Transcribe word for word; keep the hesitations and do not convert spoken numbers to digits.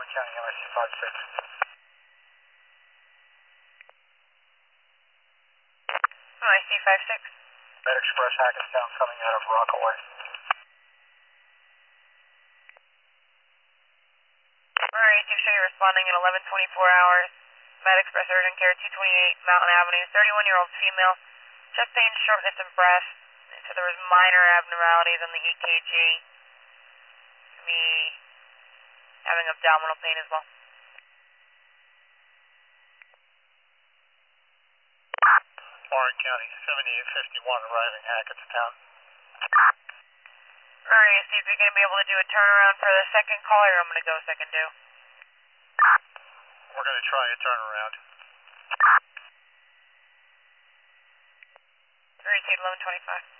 County, M I C five six. M I C five six. Med Express Hackettstown coming out of Rockaway. Alright, you show you responding in eleven twenty-four hours. Med Express Urgent Care two twenty-eight Mountain Avenue, thirty-one-year-old female, chest pain, shortness, and breath. So there was minor abnormalities on the E K G. Me having abdominal pain as well. Warren County, seventy-eight fifty-one arriving Hackettstown. Alright, see if you're going to be able to do a turnaround for the second call, or I'm going to go second due. We're going to try a turnaround. Three two eleven twenty-five.